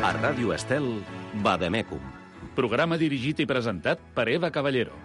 A Ràdio Estel, Vademecum. Programa dirigit i presentat per Eva Caballero.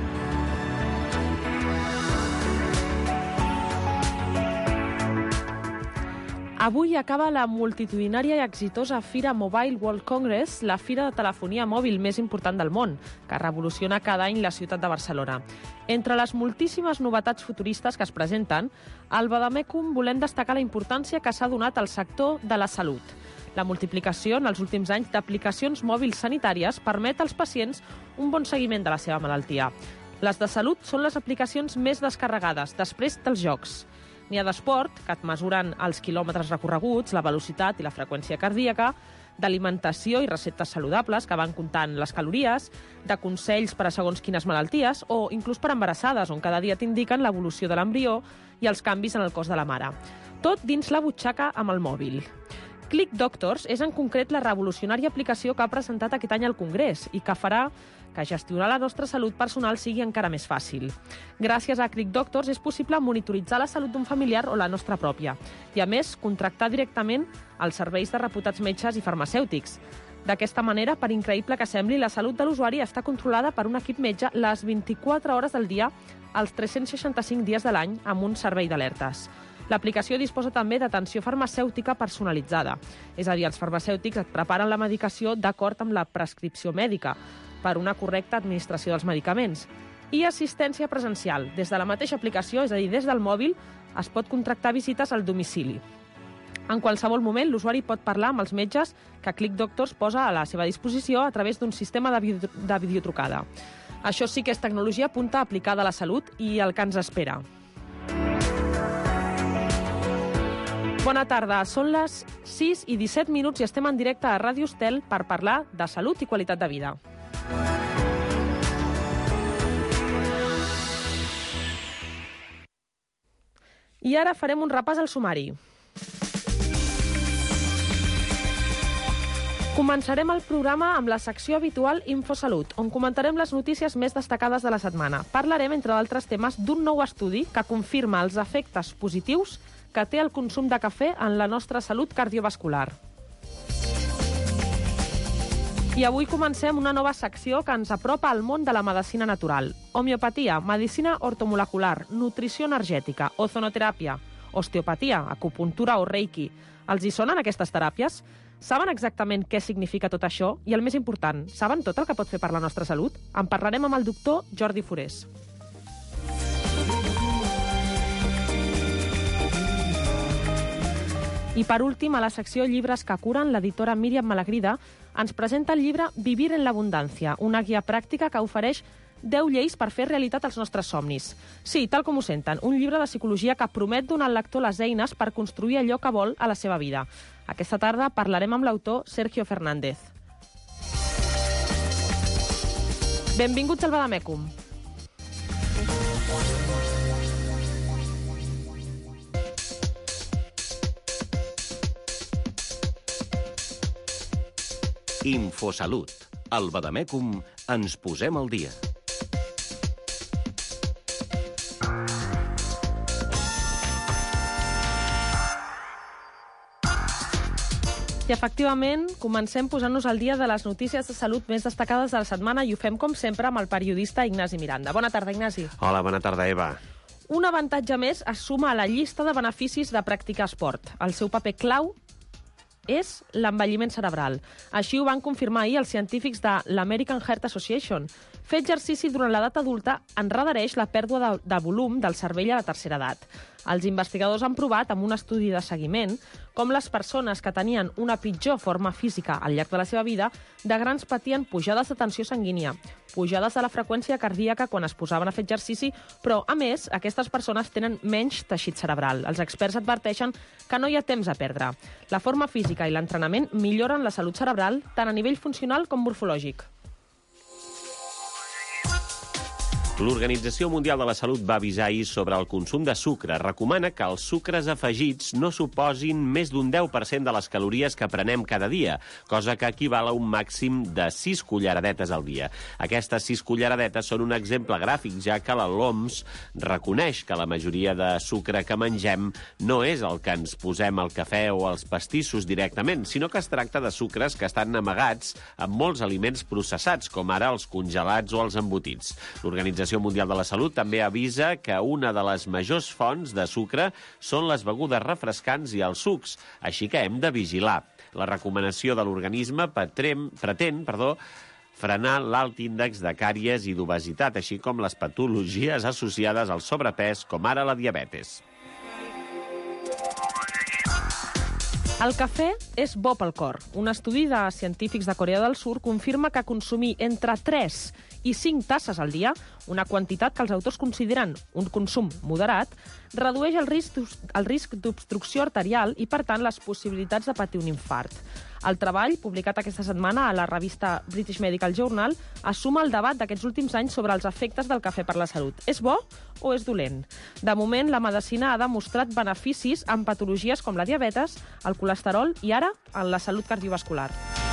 Avui acaba la multitudinària i exitosa Fira Mobile World Congress, la fira de telefonia mòbil més important del món, que revoluciona cada any la ciutat de Barcelona. Entre les moltíssimes novetats futuristes que es presenten, al Vademecum volem destacar la importància que s'ha donat al sector de la salut. La multiplicació en els últims anys d'aplicacions mòbils sanitàries permet als pacients un bon seguiment de la seva malaltia. Les de salut són les aplicacions més descarregades, després dels jocs. N'hi ha d'esport, que et mesuren els quilòmetres recorreguts, la velocitat i la freqüència cardíaca, d'alimentació i receptes saludables, que van comptant les calories, de consells per a segons quines malalties, o inclús per embarassades, on cada dia t'indiquen l'evolució de l'embrió i els canvis en el cos de la mare. Tot dins la butxaca amb el mòbil. Click Doctors és en concret la revolucionària aplicació que ha presentat aquest any al Congrés i que farà que gestionar la nostra salut personal sigui encara més fàcil. Gràcies a Click Doctors és possible monitoritzar la salut d'un familiar o la nostra pròpia i, a més, contractar directament els serveis de reputats metges i farmacèutics. D'aquesta manera, per increïble que sembli, la salut de l'usuari està controlada per un equip metge les 24 hores del dia, els 365 dies de l'any, amb un servei d'alertes. L'aplicació disposa també d'atenció farmacèutica personalitzada. És a dir, els farmacèutics et preparen la medicació d'acord amb la prescripció mèdica per una correcta administració dels medicaments. I assistència presencial. Des de la mateixa aplicació, és a dir, des del mòbil, es pot contractar visites al domicili. En qualsevol moment, l'usuari pot parlar amb els metges que Click Doctors posa a la seva disposició a través d'un sistema de videotrucada. Això sí que és tecnologia punta aplicada a la salut i el que ens espera. Bona tarda, són les 6 i 17 minuts i estem en directe a Ràdio Estel per parlar de salut i qualitat de vida. I ara farem un repàs al sumari. Començarem el programa amb la secció habitual InfoSalut, on comentarem les notícies més destacades de la setmana. Parlarem, entre d'altres temes, d'un nou estudi que confirma els efectes positius que té el consum de cafè en la nostra salut cardiovascular. I avui comencem una nova secció que ens apropa al món de la medicina natural. Homeopatia, medicina ortomolecular, nutrició energètica, ozonoteràpia, osteopatia, acupuntura o reiki. Els hi sonen aquestes teràpies? Saben exactament què significa tot això? I el més important, saben tot el que pot fer per la nostra salut? En parlarem amb el doctor Jordi Forés. I per últim, a la secció Llibres que curen, l'editora Míriam Malagrida ens presenta el llibre Vivir en l'abundància, una guia pràctica que ofereix 10 lleis per fer realitat els nostres somnis. Sí, tal com ho senten, un llibre de psicologia que promet donar al lector les eines per construir allò que vol a la seva vida. Aquesta tarda parlarem amb l'autor Sergio Fernández. Benvinguts al Vademecum. InfoSalut. Al Vademecum ens posem al dia. I efectivament, comencem posant-nos al dia de les notícies de salut més destacades de la setmana i ho fem, com sempre, amb el periodista Ignasi Miranda. Bona tarda, Ignasi. Hola, bona tarda, Eva. Un avantatge més es suma a la llista de beneficis de practicar esport. El seu paper clau és l'envelliment cerebral. Així ho van confirmar ahir els científics de l'American Heart Association. Fer exercici durant l'edat adulta endarrereix la pèrdua de volum del cervell a la tercera edat. Els investigadors han provat, amb un estudi de seguiment, com les persones que tenien una pitjor forma física al llarg de la seva vida de grans patien pujades de tensió sanguínia, pujades de la freqüència cardíaca quan es posaven a fer exercici, però, a més, aquestes persones tenen menys teixit cerebral. Els experts adverteixen que no hi ha temps a perdre. La forma física i l'entrenament milloren la salut cerebral tant a nivell funcional com morfològic. L'Organització Mundial de la Salut va avisar ahir sobre el consum de sucre. Recomana que els sucres afegits no suposin més d'un 10% de les calories que prenem cada dia, cosa que equival a un màxim de 6 culleradetes al dia. Aquestes 6 culleradetes són un exemple gràfic, ja que la OMS reconeix que la majoria de sucre que mengem no és el que ens posem al cafè o als pastissos directament, sinó que es tracta de sucres que estan amagats en molts aliments processats, com ara els congelats o els embotits. L'Organització Mundial de la Salut també avisa que una de les majors fonts de sucre són les begudes refrescants i els sucs, així que hem de vigilar. La recomanació de l'organisme pretén frenar l'alt índex de càries i d'obesitat, així com les patologies associades al sobrepès, com ara la diabetes. El cafè és bo pel cor. Un estudi de científics de Corea del Sud confirma que consumir entre 3 i 5 tasses al dia, una quantitat que els autors consideren un consum moderat, redueix el risc d'obstrucció arterial i, per tant, les possibilitats de patir un infart. El treball, publicat aquesta setmana a la revista British Medical Journal, assuma el debat d'aquests últims anys sobre els efectes del cafè per la salut. És bo o és dolent? De moment, la medicina ha demostrat beneficis en patologies com la diabetes, el colesterol i ara en la salut cardiovascular.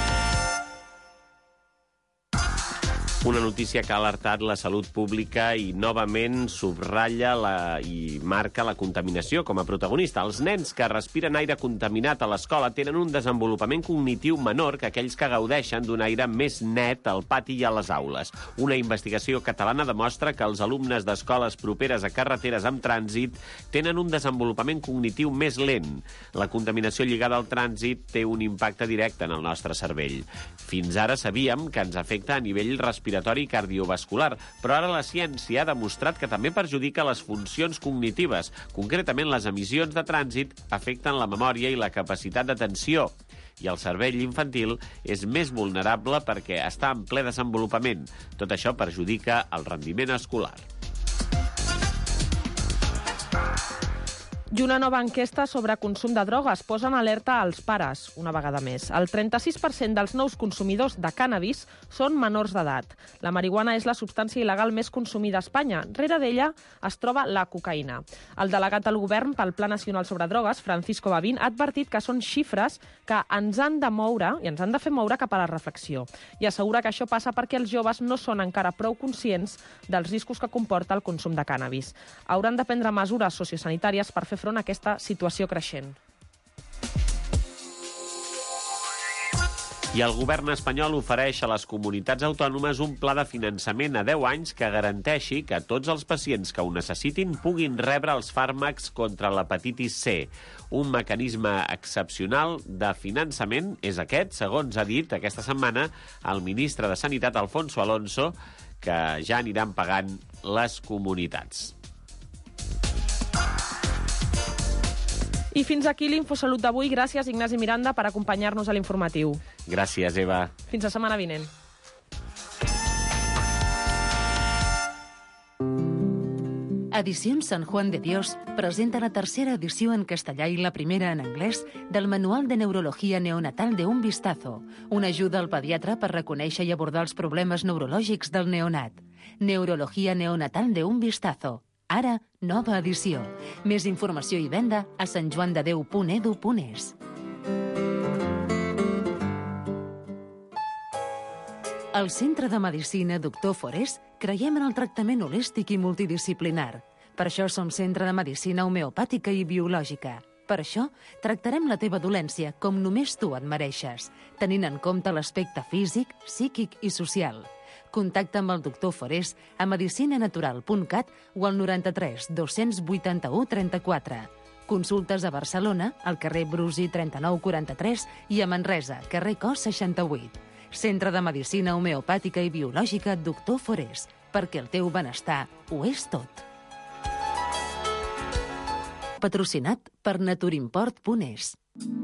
Una notícia que ha alertat la salut pública i novament subratlla i marca la contaminació com a protagonista. Els nens que respiren aire contaminat a l'escola tenen un desenvolupament cognitiu menor que aquells que gaudeixen d'un aire més net al pati i a les aules. Una investigació catalana demostra que els alumnes d'escoles properes a carreteres amb trànsit tenen un desenvolupament cognitiu més lent. La contaminació lligada al trànsit té un impacte directe en el nostre cervell. Fins ara sabíem que ens afecta a nivell respiratori i cardiovascular, però ara la ciència ha demostrat que també perjudica les funcions cognitives. Concretament, les emissions de trànsit afecten la memòria i la capacitat d'atenció. I el cervell infantil és més vulnerable perquè està en ple desenvolupament. Tot això perjudica el rendiment escolar. I una nova enquesta sobre consum de drogues posa en alerta als pares, una vegada més. El 36% dels nous consumidors de cànnabis són menors d'edat. La marihuana és la substància il·legal més consumida a Espanya. Rere d'ella es troba la cocaïna. El delegat del govern pel Pla Nacional sobre Drogues, Francisco Bavín, ha advertit que són xifres que ens han de moure i ens han de fer moure cap a la reflexió. I assegura que això passa perquè els joves no són encara prou conscients dels riscos que comporta el consum de cànnabis. Hauran de prendre mesures sociosanitàries per fer front a aquesta situació creixent. I el govern espanyol ofereix a les comunitats autònomes un pla de finançament a 10 anys que garanteixi que tots els pacients que ho necessitin puguin rebre els fàrmacs contra l'hepatitis C. Un mecanisme excepcional de finançament és aquest, segons ha dit aquesta setmana el ministre de Sanitat, Alfonso Alonso, que ja aniran pagant les comunitats. I fins aquí l'Infosalut d'avui. Gràcies, Ignasi Miranda, per acompanyar-nos a l'informatiu. Gràcies, Eva. Fins la setmana vinent. Edicions San Juan de Dios presenta la tercera edició en castellà i la primera en anglès del Manual de Neurología Neonatal de un Vistazo, una ajuda al pediatre per reconèixer i abordar els problemes neurològics del neonat. Neurología Neonatal de un Vistazo. Ara, nova edició. Més informació i venda a santjoandedeu.edu.es. Al Centre de Medicina Dr. Forés creiem en el tractament holístic i multidisciplinar. Per això som centre de medicina homeopàtica i biològica. Per això tractarem la teva dolència com només tu et mereixes, tenint en compte l'aspecte físic, psíquic i social. Contacta amb el doctor Forés a medicinanatural.cat o al 93 281 34. Consultes a Barcelona, al carrer Brusi 3943 i a Manresa, carrer Cos 68. Centre de Medicina Homeopàtica i Biològica Dr. Forés, perquè el teu benestar ho és tot. Patrocinat per naturimport.es.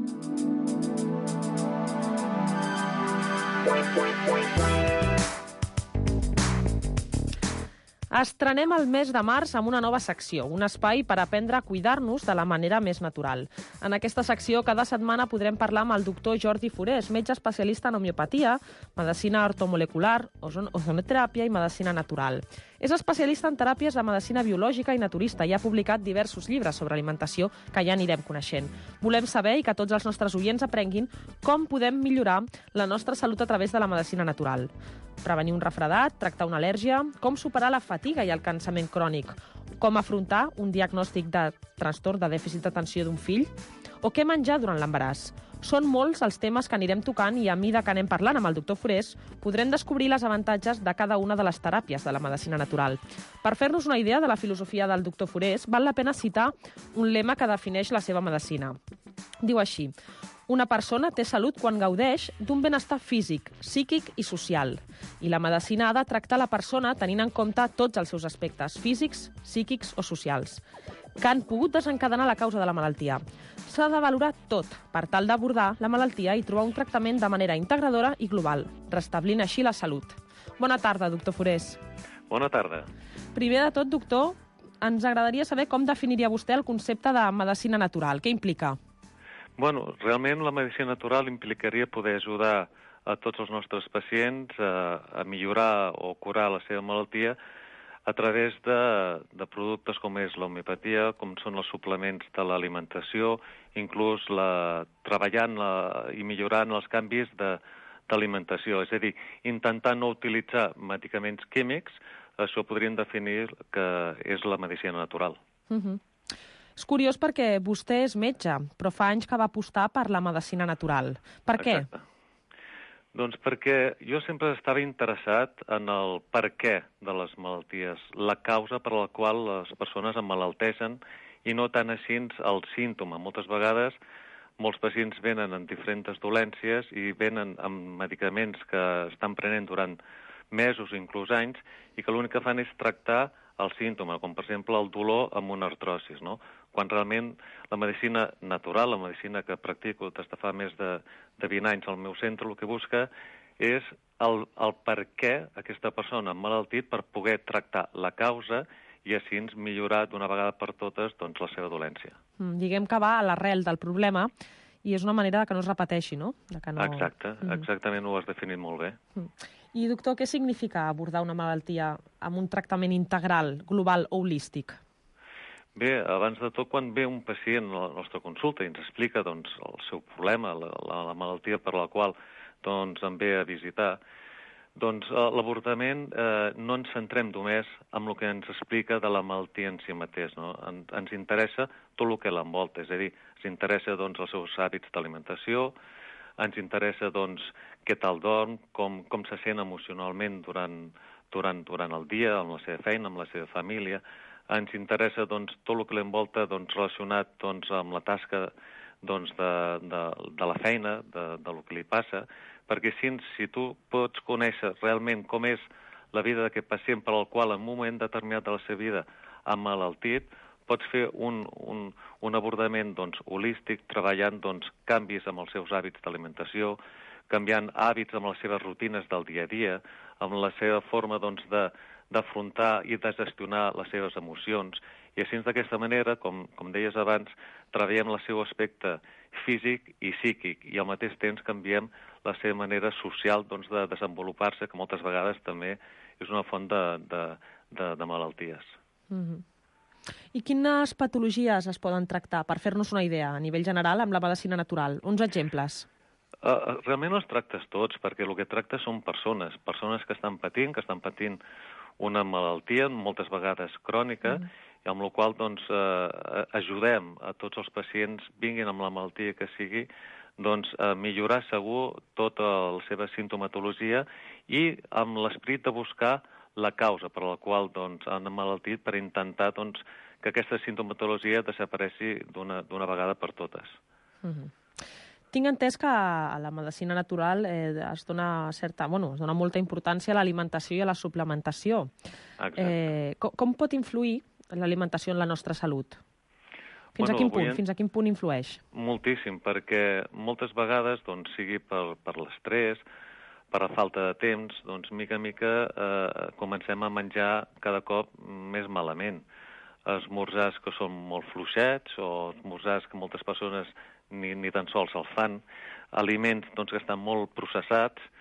Estrenem el mes de març amb una nova secció, un espai per aprendre a cuidar-nos de la manera més natural. En aquesta secció, cada setmana podrem parlar amb el doctor Jordi Forés, metge especialista en homeopatia, medicina ortomolecular, ozonoteràpia i medicina natural. És especialista en teràpies de medicina biològica i naturista i ha publicat diversos llibres sobre alimentació que ja anirem coneixent. Volem saber i que tots els nostres oients aprenguin com podem millorar la nostra salut a través de la medicina natural. Prevenir un refredat, tractar una al·lèrgia, com superar la fatiga i el cansament crònic, com afrontar un diagnòstic de trastorn de dèficit d'atenció d'un fill, o què menjar durant l'embaràs. Són molts els temes que anirem tocant i a mesura que anem parlant amb el doctor Forés podrem descobrir les avantatges de cada una de les teràpies de la medicina natural. Per fer-nos una idea de la filosofia del doctor Forés, val la pena citar un lema que defineix la seva medicina. Diu així: una persona té salut quan gaudeix d'un benestar físic, psíquic i social. I la medicina ha de tractar la persona tenint en compte tots els seus aspectes físics, psíquics o socials, que han pogut desencadenar la causa de la malaltia. S'ha de valorar tot per tal d'abordar la malaltia i trobar un tractament de manera integradora i global, restablint així la salut. Bona tarda, doctor Forés. Bona tarda. Primer de tot, doctor, ens agradaria saber com definiria vostè el concepte de medicina natural. Què implica? Bueno, realment la medicina natural implicaria poder ajudar a tots els nostres pacients a millorar o curar la seva malaltia a través de productes com és l'homeopatia, com són els suplements de l'alimentació, inclús treballant i millorant els canvis d'alimentació. És a dir, intentar no utilitzar medicaments químics, això podríem definir que és la medicina natural. És curiós perquè vostè és metge, però fa anys que va apostar per la medicina natural. Per què? Exacte. Doncs perquè jo sempre estava interessat en el per què de les malalties, la causa per la qual les persones emmalalteixen i no tant així el símptoma. Moltes vegades molts pacients venen amb diferents dolències i venen amb medicaments que estan prenent durant mesos, inclús anys, i que l'únic que fan és tractar el símptoma, com per exemple el dolor amb una artrosis, no? Quan realment la medicina natural, la medicina que practico des de fa més de 20 anys al meu centre, el que busca és el per què aquesta persona ha emmalaltit per poder tractar la causa i així millorar d'una vegada per totes doncs, la seva dolència. Diguem que va a l'arrel del problema i és una manera que no es repeteixi, no? Exacte, exactament ho has definit molt bé. I, doctor, què significa abordar una malaltia amb un tractament integral, global o holístic? Bé, abans de tot, quan ve un pacient a la nostra consulta i ens explica doncs, el seu problema, la malaltia per la qual doncs, em ve a visitar, doncs l'abordament no ens centrem només en el que ens explica de la malaltia en si mateix, no? Ens interessa tot el que l'envolta, és a dir, ens interessa doncs, els seus hàbits d'alimentació, ens interessa doncs, què tal dorm, com se sent emocionalment durant el dia, amb la seva feina, amb la seva família. Ens interessa doncs, tot el que l'envolta doncs, relacionat doncs, amb la tasca doncs, de la feina, del que li passa, perquè si tu pots conèixer realment com és la vida d'aquest pacient per al qual en un moment determinat de la seva vida ha emmalaltit, pots fer un abordament doncs, holístic, treballant doncs, canvis amb els seus hàbits d'alimentació, canviant hàbits amb les seves rutines del dia a dia, amb la seva forma doncs, d'afrontar i de gestionar les seves emocions. I així d'aquesta manera, com deies abans, treballem el seu aspecte físic i psíquic i al mateix temps canviem la seva manera social doncs, de desenvolupar-se, que moltes vegades també és una font de malalties. I quines patologies es poden tractar, per fer-nos una idea, a nivell general, amb la medicina natural? Uns exemples. Realment els tractes tots, perquè el que tracta són persones que estan patint una malaltia, moltes vegades crònica, i amb la qual doncs, ajudem a tots els pacients, vinguin amb la malaltia que sigui, doncs, a millorar segur tota la seva simptomatologia i amb l'esperit de buscar la causa per la qual doncs, han emmalaltit per intentar doncs, que aquesta simptomatologia desapareixi d'una vegada per totes. Tinc entès que a la medicina natural es dona molta importància a l'alimentació i a la suplementació. Com pot influir l'alimentació en la nostra salut? Fins a quin punt influeix? Moltíssim, perquè moltes vegades, doncs, sigui per l'estrès, per la falta de temps, doncs, mica en mica comencem a menjar cada cop més malament. Esmorzars que són molt fluixets o esmorzars que moltes persones ni tan sols el fan, aliments doncs, que estan molt processats,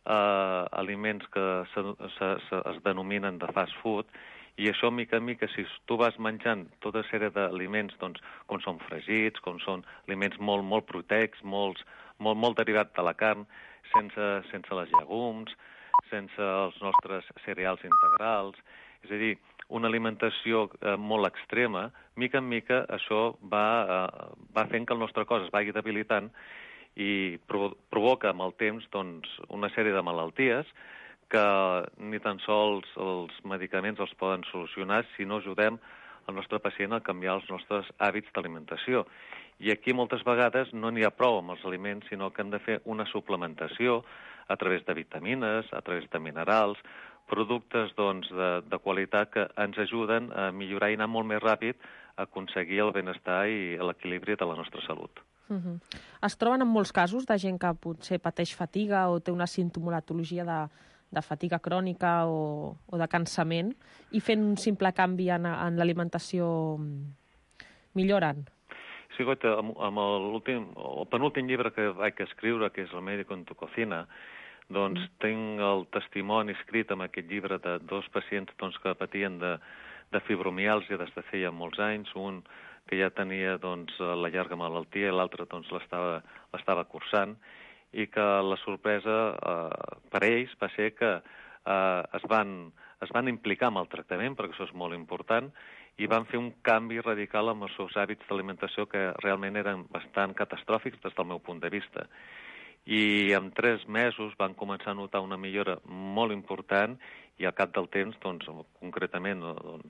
aliments que es denominen de fast food, i això, mica en mica, si tu vas menjant tota sèrie d'aliments, doncs, com són fregits, com són aliments molt proteics, molt derivats de la carn, sense les llegums, sense els nostres cereals integrals, és a dir, una alimentació molt extrema, mica en mica això va fent que el nostre cos es vagi debilitant i provoca amb el temps doncs, una sèrie de malalties que ni tan sols els medicaments els poden solucionar si no ajudem el nostre pacient a canviar els nostres hàbits d'alimentació. I aquí moltes vegades no n'hi ha prou amb els aliments, sinó que hem de fer una suplementació a través de vitamines, a través de minerals, productes doncs, de qualitat que ens ajuden a millorar i anar molt més ràpid a aconseguir el benestar i l'equilibri de la nostra salut. Es troben en molts casos de gent que potser pateix fatiga o té una sintomatologia de fatiga crònica o de cansament i fent un simple canvi en l'alimentació milloren? Sí, Goita, amb el penúltim llibre que vaig escriure, que és El médico en tu cocina, doncs tinc el testimoni escrit en aquest llibre de dos pacients doncs, que patien de fibromiàlgia des de feia molts anys, un que ja tenia doncs, la llarga malaltia i l'altre doncs, l'estava cursant, i que la sorpresa per ells va ser que es van implicar en el tractament, perquè això és molt important, i van fer un canvi radical amb els seus hàbits d'alimentació que realment eren bastant catastròfics des del meu punt de vista. I en 3 mesos van començar a notar una millora molt important i al cap del temps, doncs, concretament,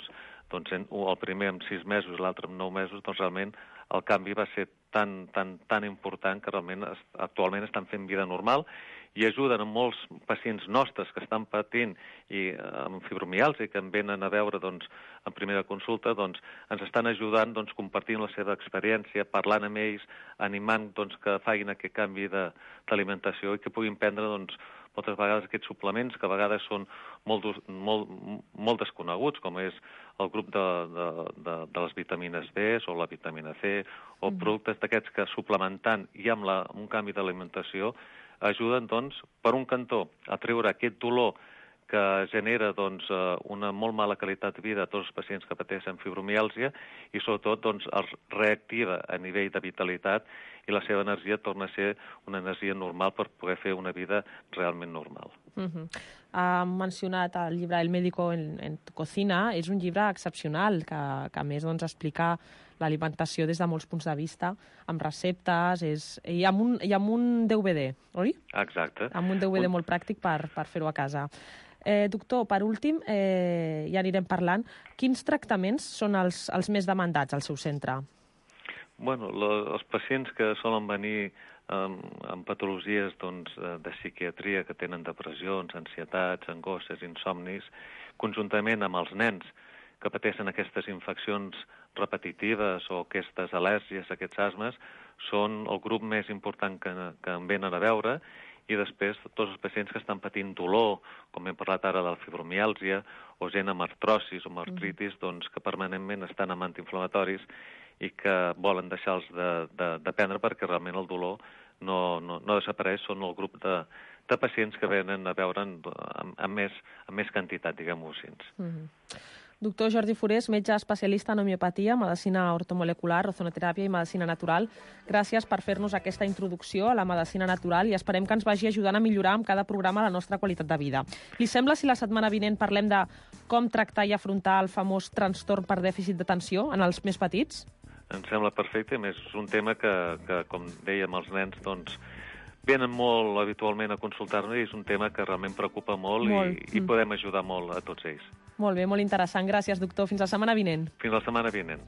el primer en 6 mesos i l'altre en 9 mesos, doncs realment el canvi va ser tan important que realment actualment estan fent vida normal i ajuden a molts pacients nostres que estan patint i amb fibromiàlgia i que em venen a veure doncs, en primera consulta, doncs, ens estan ajudant doncs, compartint la seva experiència, parlant amb ells, animant doncs, que facin aquest canvi d'alimentació i que puguin prendre doncs, moltes vegades aquests suplements que a vegades són molt desconeguts, com és el grup de les vitamines B o la vitamina C, o productes d'aquests que suplementant i amb un canvi d'alimentació ajuden, doncs, per un cantó a treure aquest dolor que genera doncs, una molt mala qualitat de vida a tots els pacients que pateixen fibromiàlgia i, sobretot, doncs, els reactiva a nivell de vitalitat i la seva energia torna a ser una energia normal per poder fer una vida realment normal. Ha mencionat el llibre El médico en tu cocina. És un llibre excepcional que a més doncs, explica l'alimentació des de molts punts de vista, amb receptes, i amb un DVD, oi? Exacte. Amb un DVD molt pràctic per fer-ho a casa. Doctor, per últim, ja anirem parlant, quins tractaments són els més demandats al seu centre? Bueno, els pacients que solen venir amb patologies doncs, de psiquiatria, que tenen depressions, ansietats, angoixes, insomnis, conjuntament amb els nens que pateixen aquestes infeccions repetitives o aquestes al·lèrgies, aquests asmes, són el grup més important que em venen a veure, i després tots els pacients que estan patint dolor, com hem parlat ara de la fibromiàlgia, o gent amb artrosis o amb artritis, doncs, que permanentment estan amb antiinflamatoris i que volen deixar-los de prendre perquè realment el dolor no desapareix. Són el grup de pacients que venen a veure amb més quantitat, diguem-ho així. Doctor Jordi Forés, metge especialista en homeopatia, medicina ortomolecular, ozonoteràpia i medicina natural. Gràcies per fer-nos aquesta introducció a la medicina natural i esperem que ens vagi ajudant a millorar amb cada programa la nostra qualitat de vida. Li sembla si la setmana vinent parlem de com tractar i afrontar el famós trastorn per dèficit d'atenció en els més petits? Em sembla perfecte, a més és un tema que com dèiem, els nens doncs, venen molt habitualment a consultar-nos i és un tema que realment preocupa molt. I podem ajudar molt a tots ells. Molt bé, molt interessant. Gràcies, doctor. Fins la setmana vinent. Fins la setmana vinent.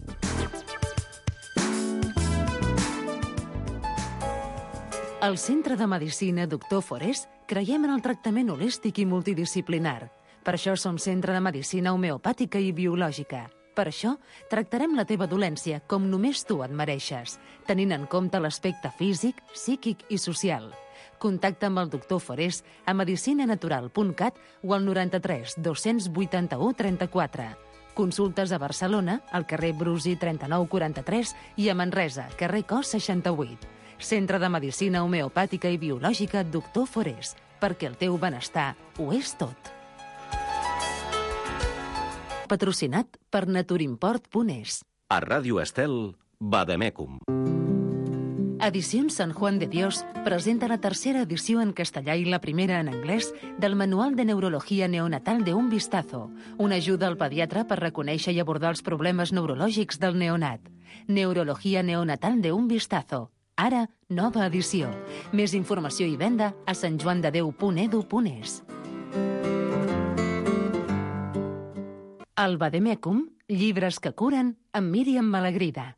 Al Centre de Medicina Doctor Forés creiem en el tractament holístic i multidisciplinar. Per això som centre de medicina homeopàtica i biològica. Per això, tractarem la teva dolència com només tu et mereixes, tenint en compte l'aspecte físic, psíquic i social. Contacta amb el doctor Forés a medicinanatural.cat o al 93 281 34. Consultes a Barcelona, al carrer Brusi 3943 i a Manresa, carrer Cos 68. Centre de Medicina Homeopàtica i Biològica Doctor Forés. perquè el teu benestar ho és tot. Patrocinat per naturimport.es. A Ràdio Estel, Vademecum. Edicions San Juan de Dios presenta la tercera edició en castellà i la primera en anglès del Manual de Neurología Neonatal de un Vistazo, una ajuda al pediatre per reconèixer i abordar els problemes neurològics del neonat. Neurología Neonatal de un Vistazo. Ara, nova edició. Més informació i venda a santjoandedeu.edu.es. El Vademecum, llibres que curen, amb Míriam Malagrida.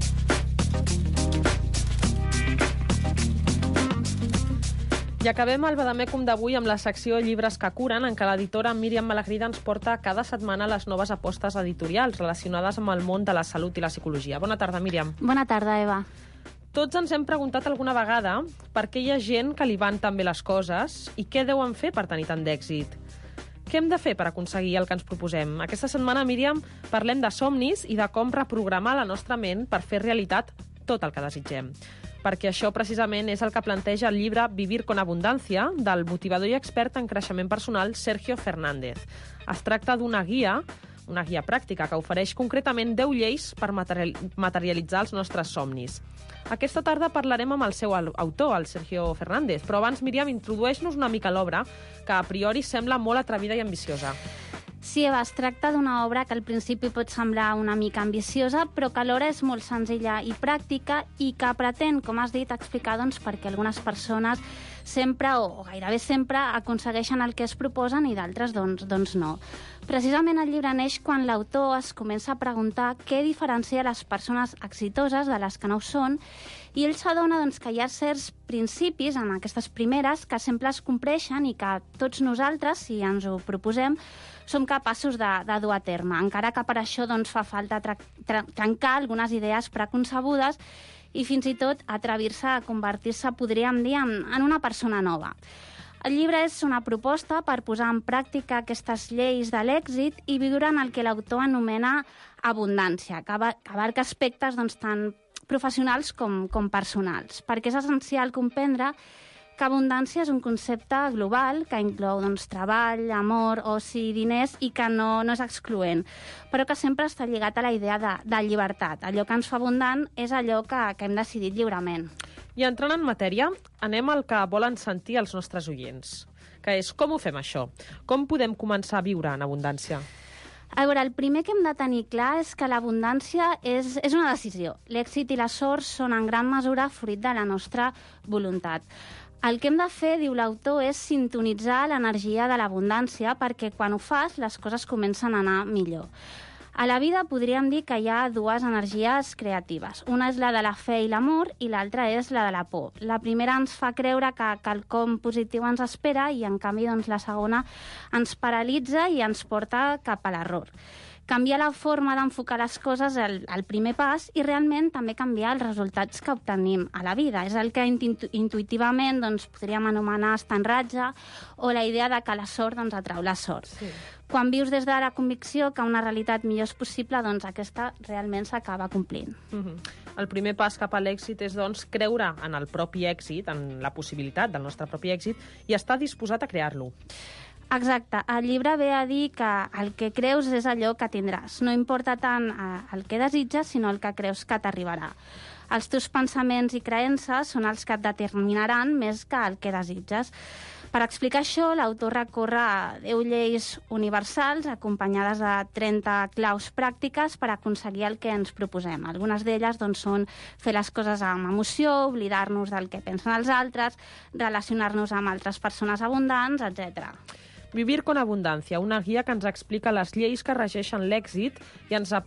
I acabem el Vademecum d'avui amb la secció Llibres que curen, en què l'editora Míriam Malagrida ens porta cada setmana les noves apostes editorials relacionades amb el món de la salut i la psicologia. Bona tarda, Míriam. Bona tarda, Eva. Tots ens hem preguntat alguna vegada per què hi ha gent que li van tan bé les coses i què deuen fer per tenir tant d'èxit. Què hem de fer per aconseguir el que ens proposem? Aquesta setmana, Míriam, parlem de somnis i de com reprogramar la nostra ment per fer realitat tot el que desitgem. Perquè això precisament és el que planteja el llibre Vivir con Abundancia del motivador i expert en creixement personal Sergio Fernández. Es tracta d'una guia pràctica que ofereix concretament 10 lleis per materialitzar els nostres somnis. Aquesta tarda parlarem amb el seu autor, el Sergio Fernández, però abans, Míriam, introdueix-nos una mica l'obra, que a priori sembla molt atrevida i ambiciosa. Sí, Eva, es tracta d'una obra que al principi pot semblar una mica ambiciosa, però que alhora és molt senzilla i pràctica i que pretén, com has dit, explicar perquè algunes persones sempre o gairebé sempre aconsegueixen el que es proposen i d'altres doncs no. Precisament el llibre neix quan l'autor es comença a preguntar què diferencia les persones exitoses de les que no ho són i ell s'adona que hi ha certs principis en aquestes primeres que sempre es compleixen i que tots nosaltres, si ens ho proposem, som capaços de dur a terme, encara que per això fa falta trencar algunes idees preconcebudes i fins i tot atrevir-se a convertir-se, podríem dir, en una persona nova. El llibre és una proposta per posar en pràctica aquestes lleis de l'èxit i viure en el que l'autor anomena abundància, que abarca aspectes tant professionals com personals, perquè és essencial comprendre que abundància és un concepte global que inclou treball, amor, oci, diners i que no és excloent, però que sempre està lligat a la idea de llibertat. Allò que ens fa abundant és allò que hem decidit lliurement. I entrant en matèria, anem al que volen sentir els nostres oients, que és com ho fem això? Com podem començar a viure en abundància? A veure, el primer que hem de tenir clar és que l'abundància és una decisió. L'èxit i la sort són en gran mesura fruit de la nostra voluntat. El que hem de fer, diu l'autor, és sintonitzar l'energia de l'abundància perquè quan ho fas les coses comencen a anar millor. A la vida podríem dir que hi ha dues energies creatives. Una és la de la fe i l'amor i l'altra és la de la por. La primera ens fa creure que quelcom positiu ens espera i, en canvi, la segona ens paralitza i ens porta cap a l'error. Canviar la forma d'enfocar les coses és el primer pas i realment també canviar els resultats que obtenim a la vida. És el que intuïtivament podríem anomenar estanratge o la idea de que la sort atrau la sort. Sí. Quan vius des de la convicció que una realitat millor és possible, aquesta realment s'acaba complint. El primer pas cap a l'èxit és, creure en el propi èxit, en la possibilitat del nostre propi èxit i estar disposat a crear-lo. Exacte. El llibre ve a dir que el que creus és allò que tindràs. No importa tant el que desitges, sinó el que creus que t'arribarà. Els teus pensaments i creences són els que et determinaran més que el que desitges. Per explicar això, l'autor recorre a 10 lleis universals acompanyades de 30 claus pràctiques per aconseguir el que ens proposem. Algunes d'elles són fer les coses amb emoció, oblidar-nos del que pensen els altres, relacionar-nos amb altres persones abundants, etc. Vivir con Abundància, una guia que ens explica les lleis que regeixen l'èxit i ens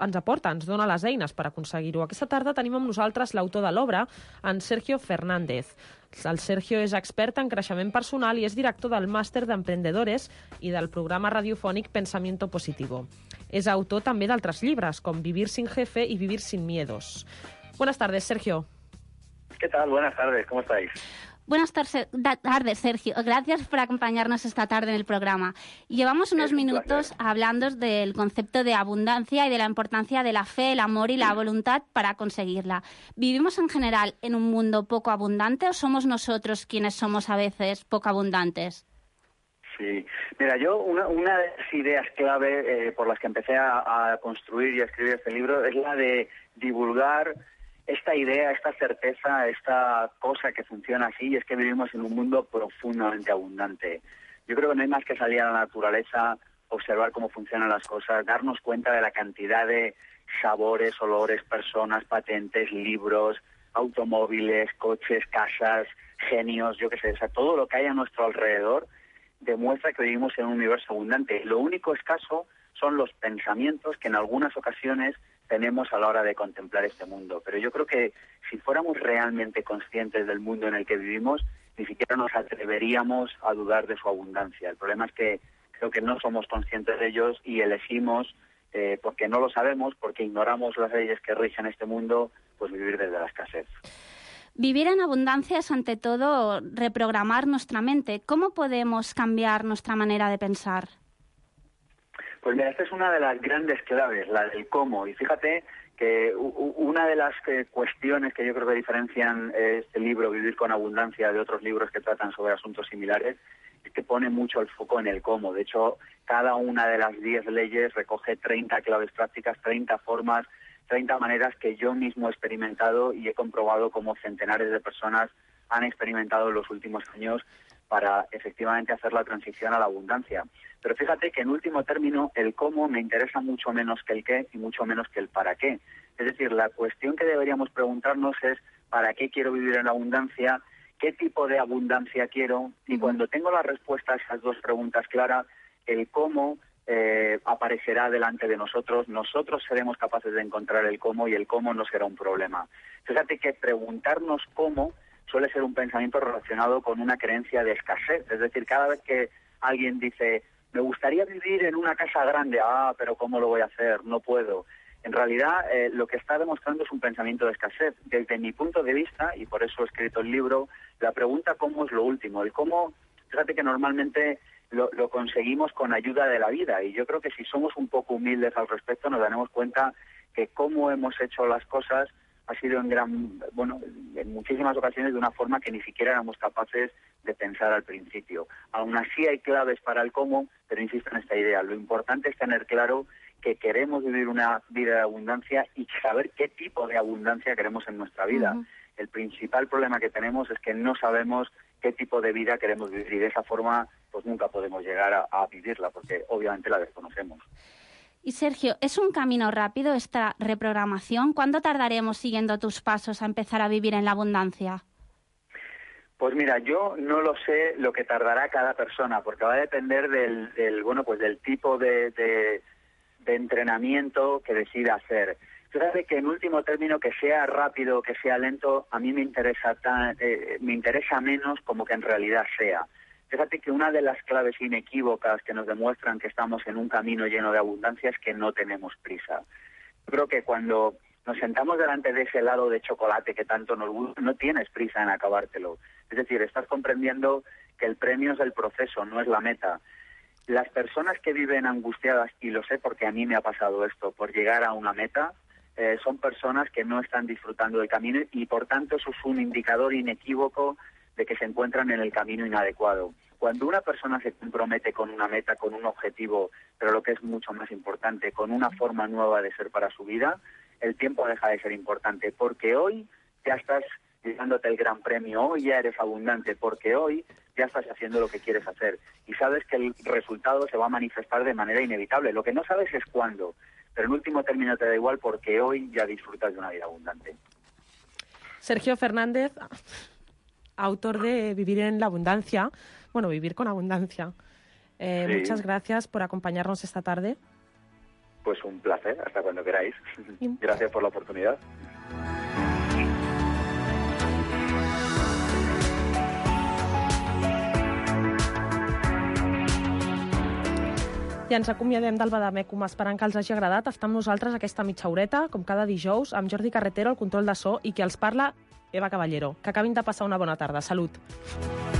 dona les eines per aconseguir-ho. Aquesta tarda tenim amb nosaltres l'autor de l'obra, en Sergio Fernández. El Sergio és expert en creixement personal i és director del Màster d'Emprendedores i del programa radiofònic Pensamiento Positivo. És autor també d'altres llibres, com Vivir sin jefe y Vivir sin miedos. Buenas tardes, Sergio. ¿Qué tal? Buenas tardes, ¿cómo estáis? Buenas tardes, Sergio. Gracias por acompañarnos esta tarde en el programa. Llevamos unos minutos hablando del concepto de abundancia y de la importancia de la fe, el amor y la voluntad para conseguirla. ¿Vivimos en general en un mundo poco abundante o somos nosotros quienes somos a veces poco abundantes? Sí, mira, yo una de las ideas clave por las que empecé a construir y a escribir este libro es la de divulgar esta idea, esta certeza, esta cosa que funciona así, y es que vivimos en un mundo profundamente abundante. Yo creo que no hay más que salir a la naturaleza, observar cómo funcionan las cosas, darnos cuenta de la cantidad de sabores, olores, personas, patentes, libros, automóviles, coches, casas, genios, yo qué sé, o sea, todo lo que hay a nuestro alrededor demuestra que vivimos en un universo abundante. Lo único escaso son los pensamientos que en algunas ocasiones tenemos a la hora de contemplar este mundo. Pero yo creo que si fuéramos realmente conscientes del mundo en el que vivimos, ni siquiera nos atreveríamos a dudar de su abundancia. El problema es que creo que no somos conscientes de ellos y elegimos, porque no lo sabemos, porque ignoramos las leyes que rigen este mundo, pues vivir desde la escasez. Vivir en abundancia es, ante todo, reprogramar nuestra mente. ¿Cómo podemos cambiar nuestra manera de pensar? Pues mira, esta es una de las grandes claves, la del cómo. Y fíjate que una de las cuestiones que yo creo que diferencian este libro, Vivir con Abundancia, de otros libros que tratan sobre asuntos similares, es que pone mucho el foco en el cómo. De hecho, cada una de las 10 leyes recoge 30 claves prácticas, 30 formas, 30 maneras que yo mismo he experimentado y he comprobado cómo centenares de personas han experimentado en los últimos años para efectivamente hacer la transición a la abundancia. Pero fíjate que en último término el cómo me interesa mucho menos que el qué y mucho menos que el para qué. Es decir, la cuestión que deberíamos preguntarnos es ¿para qué quiero vivir en abundancia? ¿Qué tipo de abundancia quiero? Y cuando tengo la respuesta a esas dos preguntas claras, el cómo aparecerá delante de nosotros. Nosotros seremos capaces de encontrar el cómo y el cómo no será un problema. Fíjate que preguntarnos cómo suele ser un pensamiento relacionado con una creencia de escasez. Es decir, cada vez que alguien dice, me gustaría vivir en una casa grande, pero ¿cómo lo voy a hacer? No puedo. En realidad, lo que está demostrando es un pensamiento de escasez. Desde mi punto de vista, y por eso he escrito el libro, la pregunta cómo es lo último. El cómo, fíjate que normalmente lo conseguimos con ayuda de la vida, y yo creo que si somos un poco humildes al respecto nos daremos cuenta que cómo hemos hecho las cosas ha sido en muchísimas ocasiones de una forma que ni siquiera éramos capaces de pensar al principio. Aún así hay claves para el cómo, pero insisto en esta idea. Lo importante es tener claro que queremos vivir una vida de abundancia y saber qué tipo de abundancia queremos en nuestra vida. Uh-huh. El principal problema que tenemos es que no sabemos qué tipo de vida queremos vivir y de esa forma pues nunca podemos llegar a vivirla porque obviamente la desconocemos. Y Sergio, ¿es un camino rápido esta reprogramación? ¿Cuándo tardaremos siguiendo tus pasos a empezar a vivir en la abundancia? Pues mira, yo no lo sé lo que tardará cada persona, porque va a depender del tipo de entrenamiento que decida hacer. Fíjate que en último término, que sea rápido o que sea lento, a mí me interesa menos como que en realidad sea. Fíjate que una de las claves inequívocas que nos demuestran que estamos en un camino lleno de abundancia es que no tenemos prisa. Yo creo que cuando nos sentamos delante de ese helado de chocolate que tanto nos gusta, no tienes prisa en acabártelo. Es decir, estás comprendiendo que el premio es el proceso, no es la meta. Las personas que viven angustiadas, y lo sé porque a mí me ha pasado esto, por llegar a una meta, son personas que no están disfrutando del camino y por tanto eso es un indicador inequívoco de que se encuentran en el camino inadecuado. Cuando una persona se compromete con una meta, con un objetivo, pero lo que es mucho más importante, con una forma nueva de ser para su vida, el tiempo deja de ser importante, porque hoy ya estás llevándote el gran premio, hoy ya eres abundante, porque hoy ya estás haciendo lo que quieres hacer y sabes que el resultado se va a manifestar de manera inevitable. Lo que no sabes es cuándo, pero en último término te da igual porque hoy ya disfrutas de una vida abundante. Sergio Fernández, autor de Vivir en la Abundancia, Vivir con Abundancia. Sí. Muchas gracias por acompañarnos esta tarde. Pues un placer, hasta cuando queráis. Gracias por la oportunidad. I ens acomiadem del Bademecum esperant que els hagi agradat estar amb nosaltres aquesta mitja horeta, com cada dijous, amb Jordi Carretero, el control de so, i qui els parla, Eva Caballero. Que acabin de passar una bona tarda. Salut.